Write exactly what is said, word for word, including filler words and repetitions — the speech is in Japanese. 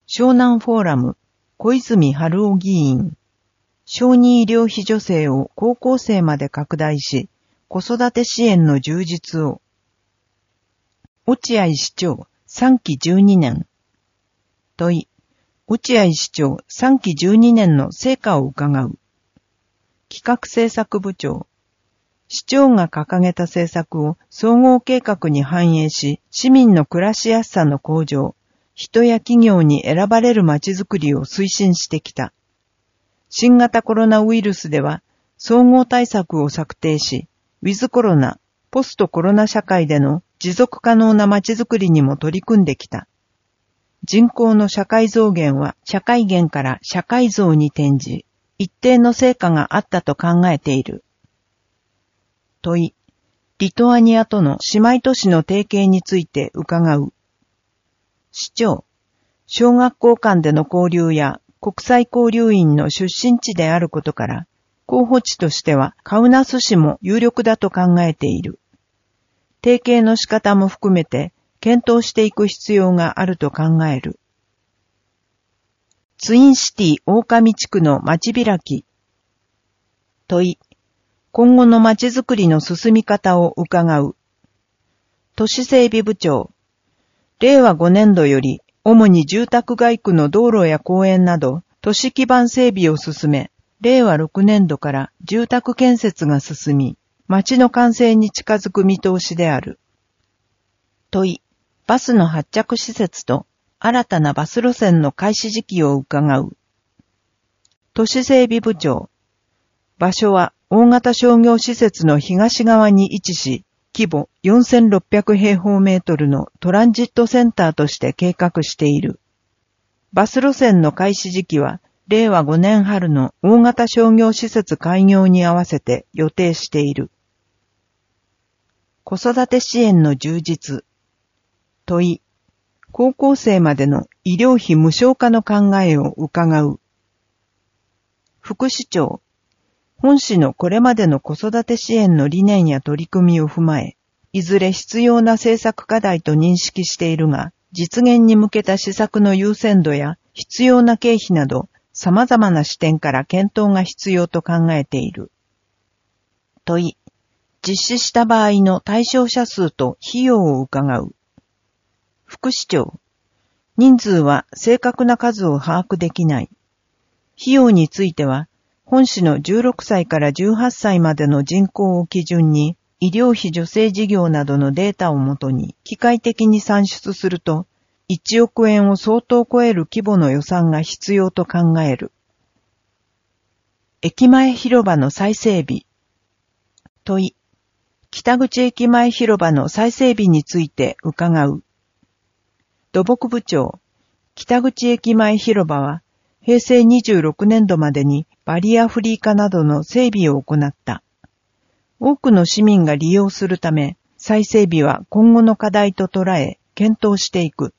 湘南フォーラム、小泉春夫議員。小児医療費助成を高校生まで拡大し、子育て支援の充実を。落合市長、さんきじゅうにねん。問い。落合市長、さんきじゅうにねんの成果を伺う。企画政策部長。市長が掲げた政策を総合計画に反映し、市民の暮らしやすさの向上、人や企業に選ばれるまちづくりを推進してきた。新型コロナウイルスでは、総合対策を策定し、ウィズコロナ、ポストコロナ社会での持続可能なまちづくりにも取り組んできた。人口の社会増減は社会減から社会増に転じ、一定の成果があったと考えている。問い。リトアニアとの姉妹都市の提携について伺う。市長。小学校間での交流や国際交流員の出身地であることから、候補地としてはカウナス市も有力だと考えている。提携の仕方も含めて検討していく必要があると考える。ツインシティ大上地区の街開き。問い。今後の街づくりの進み方を伺う。都市整備部長。れいわごねんどより、主に住宅街区の道路や公園など、都市基盤整備を進め、れいわろくねんどから住宅建設が進み、街の完成に近づく見通しである。問い。バスの発着施設と新たなバス路線の開始時期を伺う。都市整備部長。場所は大型商業施設の東側に位置し、規模よんせんろっぴゃくへいほうメートルのトランジットセンターとして計画している。バス路線の開始時期は、れいわごねん春の大型商業施設開業に合わせて予定している。子育て支援の充実。問い。高校生までの医療費無償化の考えを伺う。副市長。本市のこれまでの子育て支援の理念や取り組みを踏まえ、いずれ必要な政策課題と認識しているが、実現に向けた施策の優先度や必要な経費など、様々な視点から検討が必要と考えている。問い。実施した場合の対象者数と費用を伺う。副市長。人数は正確な数を把握できない。費用については、本市のじゅうろくさいからじゅうはっさいまでの人口を基準に、医療費助成事業などのデータをもとに機械的に算出すると、いちおくえんを相当超える規模の予算が必要と考える。駅前広場の再整備。問い。北口駅前広場の再整備について伺う。土木部長。北口駅前広場は、へいせいにじゅうろくねんどまでにバリアフリー化などの整備を行った。多くの市民が利用するため、再整備は今後の課題と捉え、検討していく。